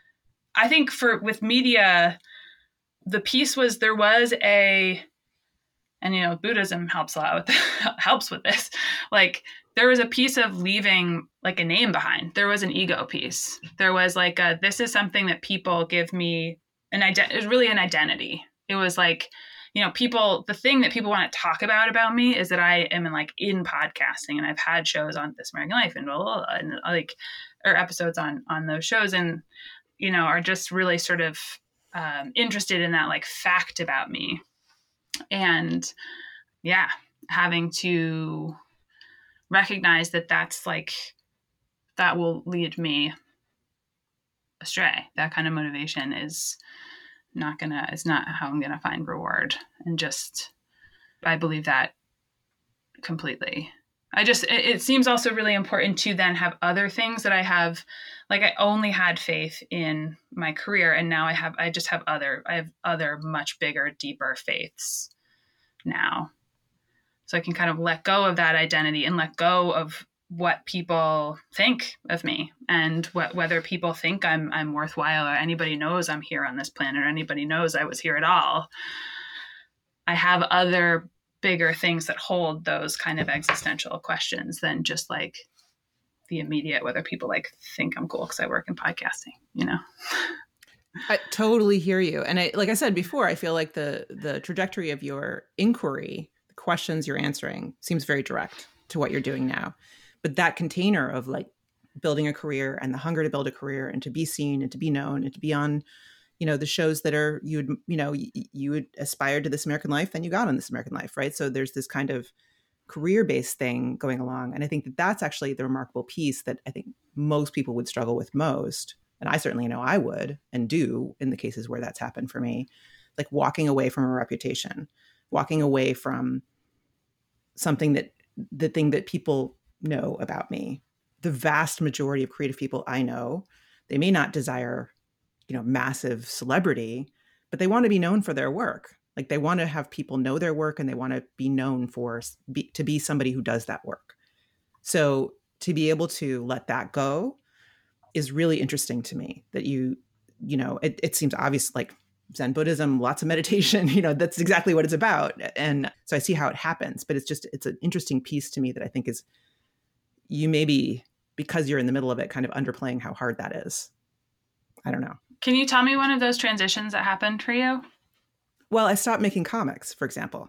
I think for, with media, the piece was, there was a, and, you know, Buddhism helps a lot with, helps with this. Like, there was a piece of leaving like a name behind. There was an ego piece. There was like a, this is something that people give me an identity. It was really an identity. It was like, you know, people, the thing that people want to talk about about me is that I am in like in podcasting, and I've had shows on This American Life and blah, blah, blah, and like, or episodes on, on those shows, and, you know, are just really sort of um, interested in that like fact about me. And yeah, having to recognize that that's like, that will lead me astray. That kind of motivation is not gonna, is not how I'm gonna find reward. And just, I believe that completely. I just, it, it seems also really important to then have other things that I have, like I only had faith in my career, and now I have, I just have other, I have other much bigger, deeper faiths now. So I can kind of let go of that identity and let go of what people think of me, and what, whether people think I'm I'm worthwhile, or anybody knows I'm here on this planet, or anybody knows I was here at all. I have other bigger things that hold those kind of existential questions than just like the immediate, whether people like think I'm cool because I work in podcasting, you know? I totally hear you. And I, like I said before, I feel like the the trajectory of your inquiry, the questions you're answering, seems very direct to what you're doing now. But that container of like building a career and the hunger to build a career and to be seen and to be known and to be on, you know, the shows that are, you would, you know, you, you would aspire to This American Life, then you got on This American Life, right? So there's this kind of career-based thing going along. And I think that that's actually the remarkable piece that I think most people would struggle with most. And I certainly know I would and do in the cases where that's happened for me, like walking away from a reputation, walking away from something that the thing that people know about me. The vast majority of creative people I know, they may not desire, you know, massive celebrity, but they want to be known for their work. Like they want to have people know their work and they want to be known for be, to be somebody who does that work. So to be able to let that go is really interesting to me, that you, you know, it, it seems obvious, like Zen Buddhism, lots of meditation, you know, that's exactly what it's about. And so I see how it happens, but it's just, it's an interesting piece to me that I think is, you maybe, because you're in the middle of it, kind of underplaying how hard that is. I don't know. Can you tell me one of those transitions that happened for you? Well, I stopped making comics, for example.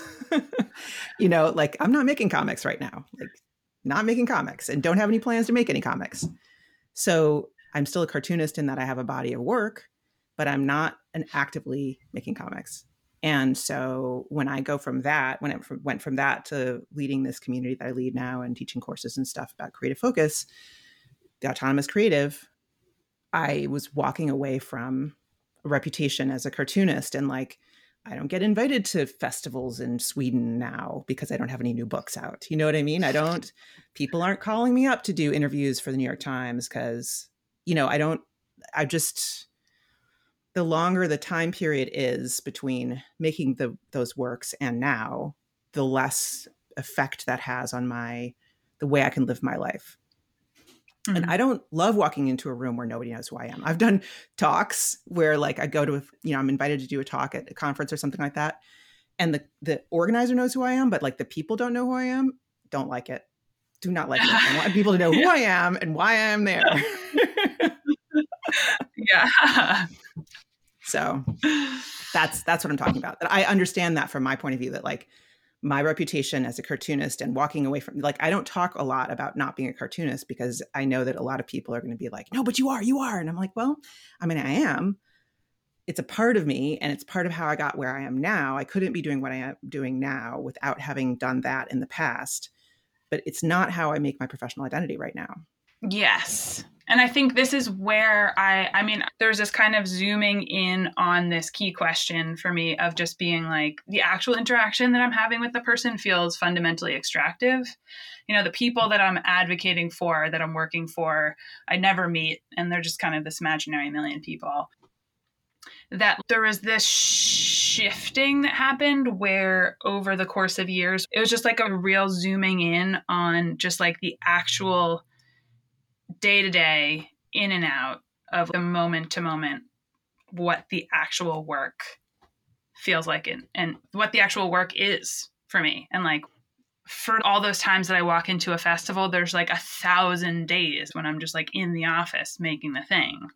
You know, like I'm not making comics right now, like not making comics and don't have any plans to make any comics. So I'm still a cartoonist in that I have a body of work, but I'm not an actively making comics. And so when I go from that, when it went from that to leading this community that I lead now and teaching courses and stuff about creative focus, the autonomous creative, I was walking away from a reputation as a cartoonist. And like, I don't get invited to festivals in Sweden now because I don't have any new books out. You know what I mean? I don't, people aren't calling me up to do interviews for the New York Times because, you know, I don't, I just, the longer the time period is between making the those works and now, the less effect that has on my, the way I can live my life. Mm-hmm. And I don't love walking into a room where nobody knows who I am. I've done talks where like I go to, a, you know, I'm invited to do a talk at a conference or something like that. And the, the organizer knows who I am, but like the people don't know who I am. Don't like it. Do not like it. I want people to know who I am and why I am there. Yeah. So that's, that's what I'm talking about. That I understand that from my point of view, that like my reputation as a cartoonist and walking away from, like, I don't talk a lot about not being a cartoonist because I know that a lot of people are going to be like, no, but you are, you are. And I'm like, well, I mean, I am. It's a part of me and it's part of how I got where I am now. I couldn't be doing what I am doing now without having done that in the past, but it's not how I make my professional identity right now. Yes. And I think this is where I, I mean, there's this kind of zooming in on this key question for me of just being like, the actual interaction that I'm having with the person feels fundamentally extractive. You know, the people that I'm advocating for, that I'm working for, I never meet, and they're just kind of this imaginary million people. That there was this shifting that happened where over the course of years, it was just like a real zooming in on just like the actual day to day, in and out of the moment to moment, what the actual work feels like and, and what the actual work is for me. And like for all those times that I walk into a festival, there's like a thousand days when I'm just like in the office making the thing.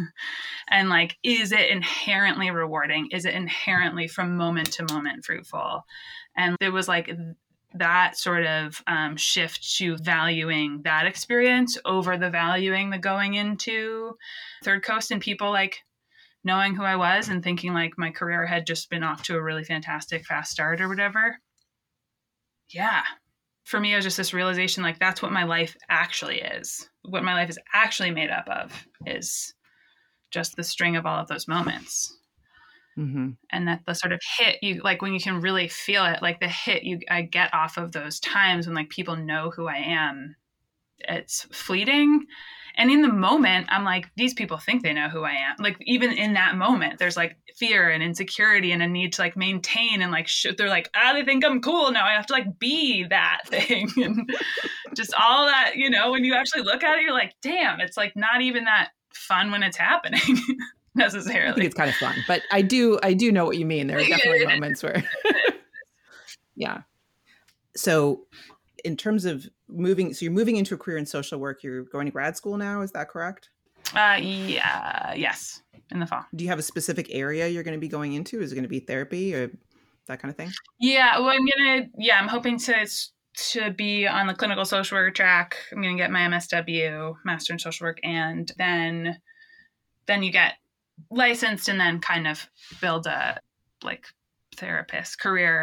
And like, is it inherently rewarding? Is it inherently from moment to moment fruitful? And it was like that sort of um, shift to valuing that experience over the valuing the going into Third Coast and people like knowing who I was and thinking like my career had just been off to a really fantastic fast start or whatever. Yeah. For me, it was just this realization, like that's what my life actually is. What my life is actually made up of is just the string of all of those moments. Mm-hmm. And that the sort of hit you, like when you can really feel it, like the hit you I get off of those times when like people know who I am, it's fleeting. And in the moment, I'm like, these people think they know who I am. Like even in that moment, there's like fear and insecurity and a need to like maintain and like, sh- they're like, ah, they think I'm cool now. I have to like be that thing. And just all that, you know, when you actually look at it, you're like, damn, it's like not even that fun when it's happening. Necessarily. I think it's kind of fun, but I do, I do know what you mean. There are definitely moments where, yeah. So in terms of moving, so you're moving into a career in social work, you're going to grad school now. Is that correct? Uh, yeah. Yes. In the fall. Do you have a specific area you're going to be going into? Is it going to be therapy or that kind of thing? Yeah. Well, I'm going to, yeah, I'm hoping to, to be on the clinical social work track. I'm going to get my M S W, Master in Social Work. And then, then you get licensed and then kind of build a like therapist career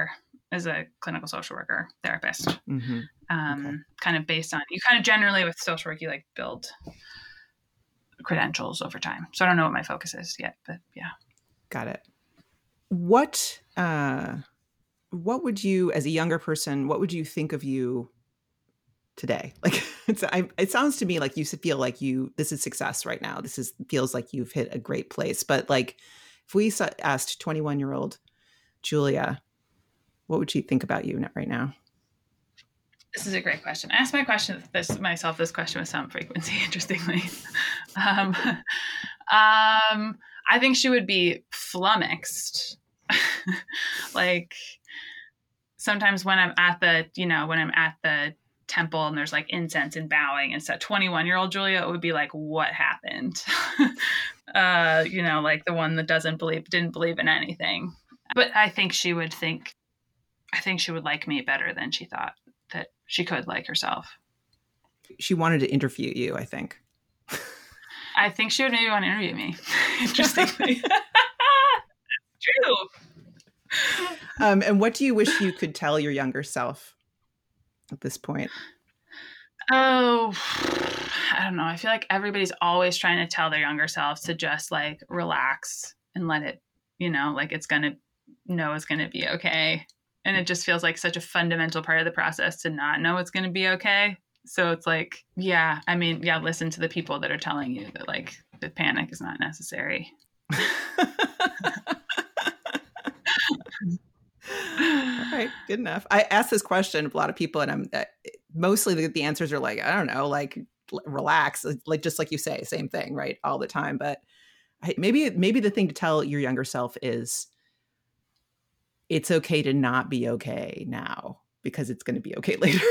as a clinical social worker, therapist. Mm-hmm. Um, Okay. kind of based on, you kind of generally with social work, you like build credentials over time. So I don't know what my focus is yet, but yeah. Got it. What, uh, what would you, as a younger person, what would you think of you today? Like, it's, I, it sounds to me like you feel like you, this is success right now. This is, feels like you've hit a great place. But like, if we asked twenty-one year old Julia, what would she think about you right now? This is a great question. I ask my question this myself this question with some frequency, interestingly. um, um, I think she would be flummoxed. Like sometimes when I'm at the, you know, when I'm at the temple and there's like incense and bowing and stuff, twenty-one year old Julia, it would be like, what happened? uh, you know, like the one that doesn't believe, didn't believe in anything. But I think she would think, I think she would like me better than she thought that she could like herself. She wanted to interview you, I think. I think she would maybe want to interview me. Interestingly. True. Um, and what do you wish you could tell your younger self at this point? Oh, I don't know. I feel like everybody's always trying to tell their younger selves to just like relax and let it, you know, like it's going to know it's going to be okay. And it just feels like such a fundamental part of the process to not know it's going to be okay. So it's like, yeah, I mean, yeah, listen to the people that are telling you that like the panic is not necessary. All right, good enough. I asked this question of a lot of people, and I'm uh, mostly the, the answers are like, I don't know, like relax, like just like you say, same thing, right, all the time. But I, maybe maybe the thing to tell your younger self is it's okay to not be okay now because it's going to be okay later.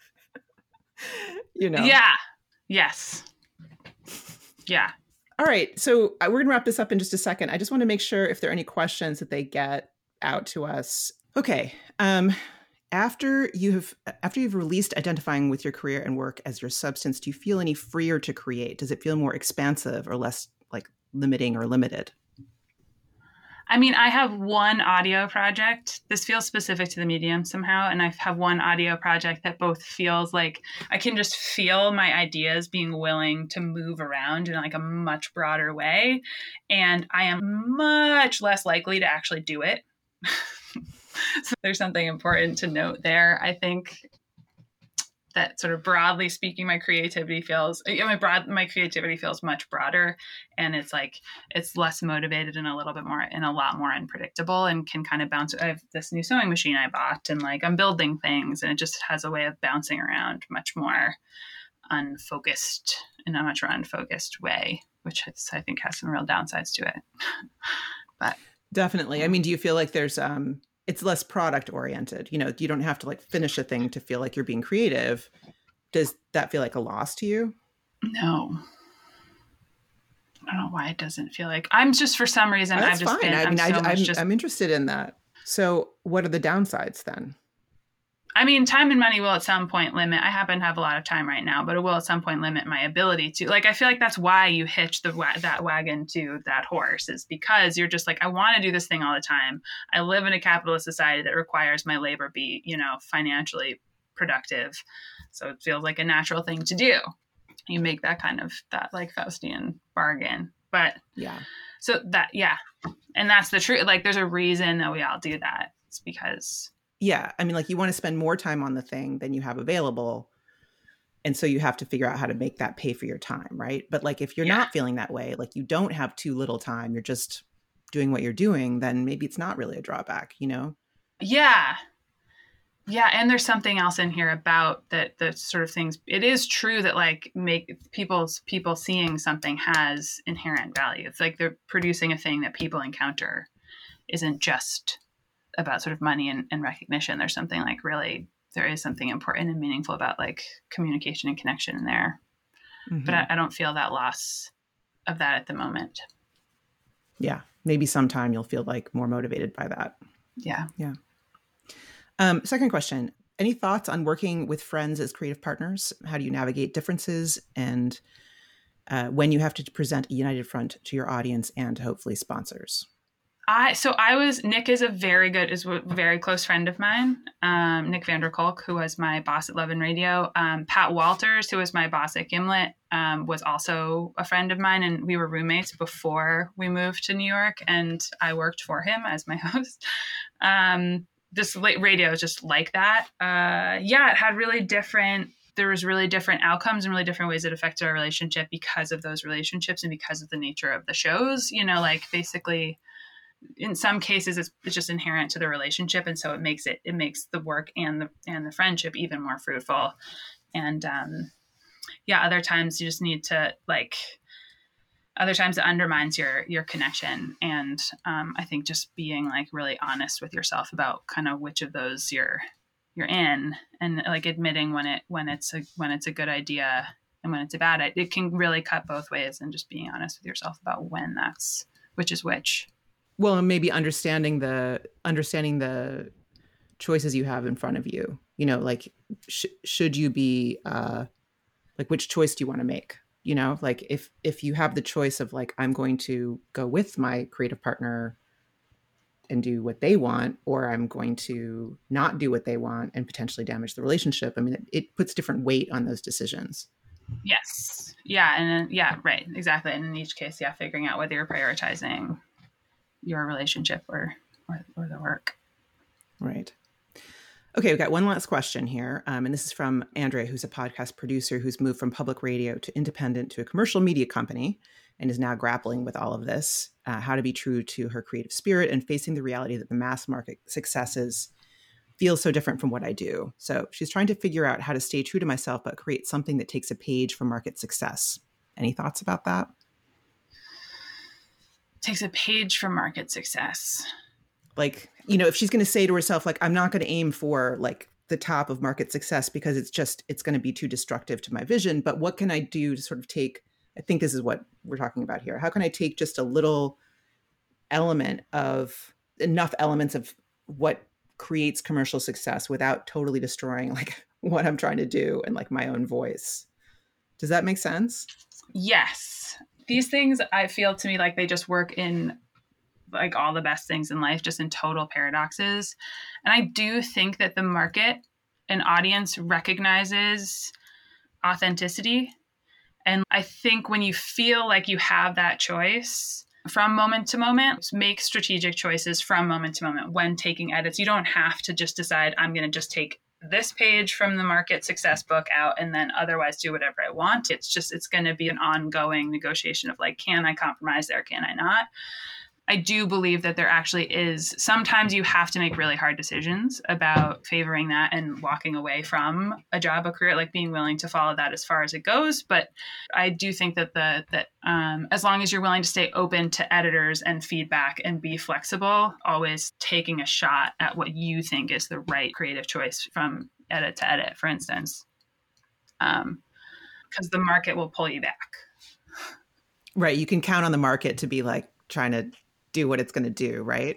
You know? Yeah. Yes. Yeah. All right. So we're going to wrap this up in just a second. I just want to make sure if there are any questions that they get out to us. Okay. Um, after you have, after you've released identifying with your career and work as your substance, do you feel any freer to create? Does it feel more expansive or less like limiting or limited? I mean, I have one audio project. This feels specific to the medium somehow. And I have one audio project that both feels like I can just feel my ideas being willing to move around in like a much broader way. And I am much less likely to actually do it. So there's something important to note there. I think that sort of broadly speaking, my creativity feels, my broad, my creativity feels much broader, and it's like, it's less motivated and a little bit more and a lot more unpredictable and can kind of bounce. I have this new sewing machine I bought and like, I'm building things and it just has a way of bouncing around much more unfocused in a much more unfocused way, which is, I think has some real downsides to it. But definitely. I mean, do you feel like there's, um, it's less product oriented, you know, you don't have to like finish a thing to feel like you're being creative. Does that feel like a loss to you? No. I don't know why it doesn't feel like, I'm just, for some reason, oh, that's I've just fine. been, I mean, I'm, so I, I'm, just, I'm interested in that. So what are the downsides then? I mean, time and money will at some point limit. I happen to have a lot of time right now, but it will at some point limit my ability to, like, I feel like that's why you hitch the wa- that wagon to that horse, is because you're just like, I want to do this thing all the time. I live in a capitalist society that requires my labor be, you know, financially productive. So it feels like a natural thing to do. You make that kind of, that like Faustian bargain. But yeah, so that, yeah. And that's the truth. Like, there's a reason that we all do that. It's because... Yeah. I mean, like you want to spend more time on the thing than you have available. And so you have to figure out how to make that pay for your time. Right. But like, if you're yeah. not feeling that way, like you don't have too little time, you're just doing what you're doing, then maybe it's not really a drawback, you know? Yeah. Yeah. And there's something else in here about that, the sort of things. It is true that like make people's people seeing something has inherent value. It's like they're producing a thing that people encounter isn't just about sort of money and, and recognition. There's something like really, there is something important and meaningful about like communication and connection in there. Mm-hmm. But I, I don't feel that loss of that at the moment. Yeah. Maybe sometime you'll feel like more motivated by that. Yeah. Yeah. Um, second question, any thoughts on working with friends as creative partners? How do you navigate differences and uh, when you have to present a united front to your audience and hopefully sponsors? I so I was Nick is a very good is a very close friend of mine. Um, Nick Vanderkolk, who was my boss at Love and Radio. Um, Pat Walters, who was my boss at Gimlet, um, was also a friend of mine, and we were roommates before we moved to New York. And I worked for him as my host. Um, this radio is just like that. Uh, yeah, it had really different. There was really different outcomes and really different ways it affected our relationship because of those relationships and because of the nature of the shows. You know, like basically. In some cases it's, it's just inherent to the relationship. And so it makes it, it makes the work and the, and the friendship even more fruitful. And, um, yeah, other times you just need to like, other times it undermines your, your connection. And, um, I think just being like really honest with yourself about kind of which of those you're, you're in, and like admitting when it, when it's a, when it's a good idea and when it's a bad idea, it can really cut both ways, and just being honest with yourself about when that's, which is which. Well, and maybe understanding the understanding the choices you have in front of you. You know, like sh- should you be uh, like which choice do you want to make? You know, like if if you have the choice of like I'm going to go with my creative partner and do what they want, or I'm going to not do what they want and potentially damage the relationship. I mean, it, it puts different weight on those decisions. Yes. Yeah. And then, yeah, right. Exactly. And in each case, yeah, figuring out whether you're prioritizing your relationship or, or, or the work. Right. Okay. We've got one last question here. Um, and this is from Andrea, who's a podcast producer who's moved from public radio to independent to a commercial media company and is now grappling with all of this, uh, how to be true to her creative spirit and facing the reality that the mass market successes feel so different from what I do. So she's trying to figure out how to stay true to myself, but create something that takes a page from market success. Any thoughts about that? Takes a page from market success. Like, you know, if she's going to say to herself, like, I'm not going to aim for like the top of market success because it's just, it's going to be too destructive to my vision. But what can I do to sort of take, I think this is what we're talking about here. How can I take just a little element of enough elements of what creates commercial success without totally destroying like what I'm trying to do and like my own voice? Does that make sense? Yes. These things, I feel to me like they just work in like all the best things in life, just in total paradoxes. And I do think that the market and audience recognizes authenticity. And I think when you feel like you have that choice from moment to moment, make strategic choices from moment to moment when taking edits. You don't have to just decide, I'm going to just take this page from the market success book out and then otherwise do whatever I want. It's just, it's going to be an ongoing negotiation of like, can I compromise there? Can I not? I do believe that there actually is, sometimes you have to make really hard decisions about favoring that and walking away from a job, a career, like being willing to follow that as far as it goes. But I do think that the that um, as long as you're willing to stay open to editors and feedback and be flexible, always taking a shot at what you think is the right creative choice from edit to edit, for instance, um, because the market will pull you back. Right. You can count on the market to be like trying to do what it's going to do, right?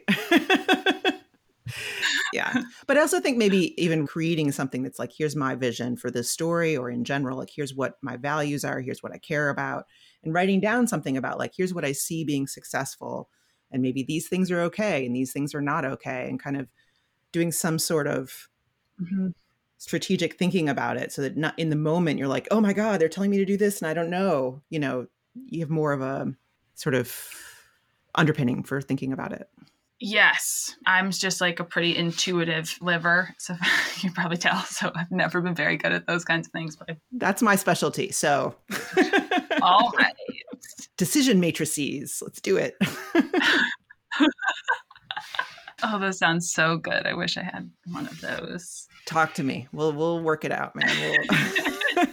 Yeah. But I also think maybe even creating something that's like, here's my vision for this story, or in general, like, here's what my values are, here's what I care about, and writing down something about like, here's what I see being successful. And maybe these things are okay and these things are not okay. And kind of doing some sort of mm-hmm. strategic thinking about it so that not in the moment, you're like, oh my God, they're telling me to do this and I don't know, you know, you have more of a sort of underpinning for thinking about it. Yes. I'm just like a pretty intuitive liver. So you can probably tell. So I've never been very good at those kinds of things. But that's my specialty. So all right. Decision matrices. Let's do it. Oh, that sounds so good. I wish I had one of those. Talk to me. We'll we'll work it out, man. We'll...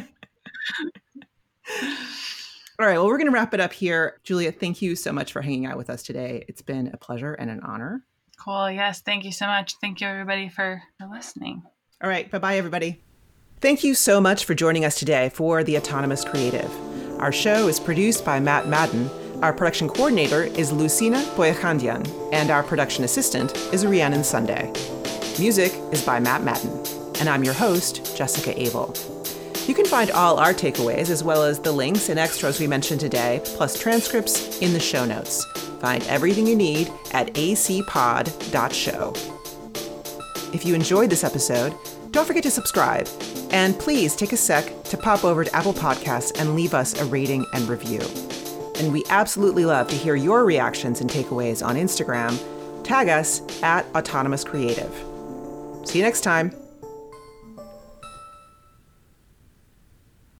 All right. Well, we're going to wrap it up here. Julia, thank you so much for hanging out with us today. It's been a pleasure and an honor. Cool. Yes. Thank you so much. Thank you, everybody, for, for listening. All right. Bye-bye, everybody. Thank you so much for joining us today for The Autonomous Creative. Our show is produced by Matt Madden. Our production coordinator is Lucina Boyachandian, and our production assistant is Rhiannon Sunday. Music is by Matt Madden, and I'm your host, Jessica Abel. You can find all our takeaways, as well as the links and extras we mentioned today, plus transcripts in the show notes. Find everything you need at a c pod dot show. If you enjoyed this episode, don't forget to subscribe. And please take a sec to pop over to Apple Podcasts and leave us a rating and review. And we absolutely love to hear your reactions and takeaways on Instagram. Tag us at Autonomous Creative. See you next time.